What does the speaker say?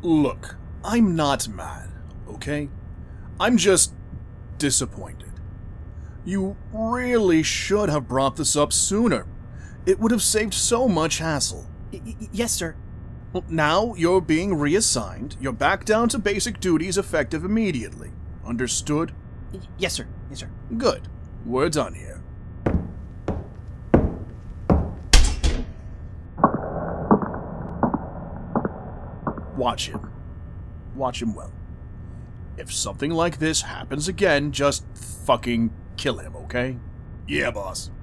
Look, I'm not mad, okay? I'm just disappointed. You really should have brought this up sooner. It would have saved so much hassle. Yes, sir. Well, now you're being reassigned. You're back down to basic duties effective immediately. Understood? Yes, sir. Yes, sir. Good. We're done here. Watch him. Watch him well. If something like this happens again, just fucking kill him, okay? Yeah, boss.